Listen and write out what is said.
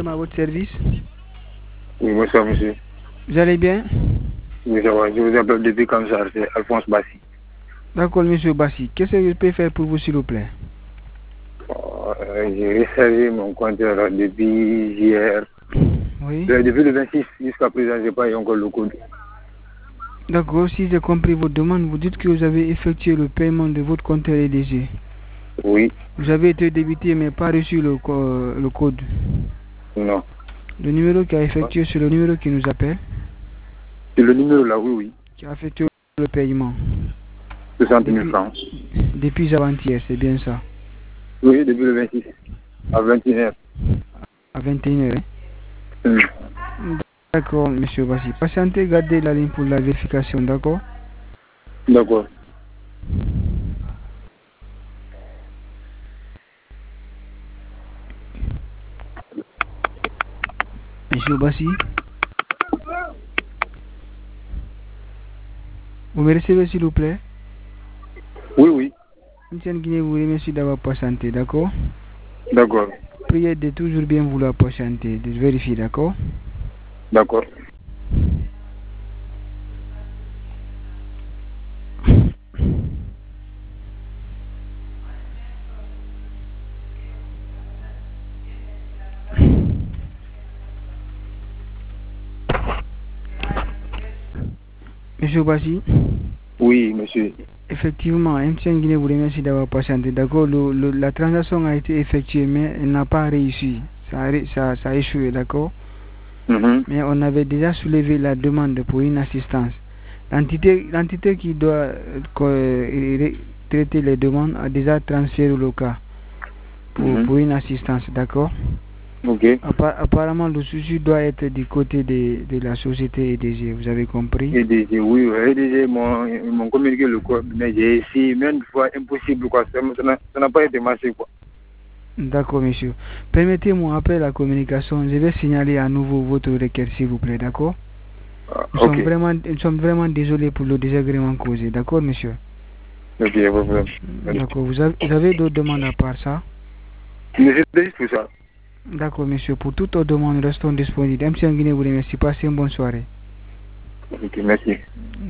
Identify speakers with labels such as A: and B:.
A: à votre service.
B: Oui, bonsoir, monsieur.
A: Vous allez bien?
B: Oui, ça va. Je vous appelle depuis Kamsar, c'est Alphonse Bassi.
A: D'accord, monsieur Bassi. Qu'est-ce que je peux faire pour vous, s'il vous plaît?
B: J'ai réservé mon compte depuis hier.
A: Oui.
B: Depuis le 26 jusqu'à présent, je n'ai pas eu encore le code.
A: D'accord, si j'ai compris votre demande, vous dites que vous avez effectué le paiement de votre compte LDG.
B: Oui.
A: Vous avez été débité mais pas reçu le code.
B: Non.
A: Le numéro qui a effectué, c'est le numéro qui nous appelle.
B: C'est le numéro là, oui.
A: Qui a effectué le paiement.
B: 60 000 francs.
A: Depuis avant-hier, c'est bien ça.
B: Oui, depuis le 26 à 21h.
A: À 21h. D'accord, monsieur Bassi. Patientez, gardez la ligne pour la vérification, d'accord?
B: D'accord.
A: Monsieur Bassi, vous me recevez s'il vous plaît?
B: Oui.
A: Monsieur Guinée vous remercie d'avoir patienté, d'accord?
B: D'accord.
A: Priez de toujours bien vouloir patienter, de vérifier, d'accord?
B: D'accord.
A: Monsieur Bassi?
B: Oui, monsieur.
A: Effectivement, MTN Guinée vous remercie d'avoir patienté, d'accord? La transaction a été effectuée, mais elle n'a pas réussi. Ça a échoué, d'accord? Mais on avait déjà soulevé la demande pour une assistance. L'entité qui doit traiter les demandes a déjà transféré le cas pour une assistance, d'accord?
B: Ok.
A: Apparemment, le souci doit être du côté de la société EDG, vous avez compris?
B: EDG, oui. EDG m'ont communiqué le code, mais j'ai essayé, même une fois, impossible, quoi. Ça n'a pas été marché, quoi.
A: D'accord, monsieur. Permettez-moi, après la communication, je vais signaler à nouveau votre requête, s'il vous plaît, d'accord? Nous sommes vraiment désolés pour le désagrément causé, d'accord, monsieur?
B: Ok, pas de problème.
A: D'accord, vous avez d'autres demandes à part ça?
B: Mais c'est juste pour ça.
A: D'accord, monsieur. Pour toutes autres demandes, restons disponibles. MC Guinée vous remercie. Passez une bonne soirée.
B: Ok, merci.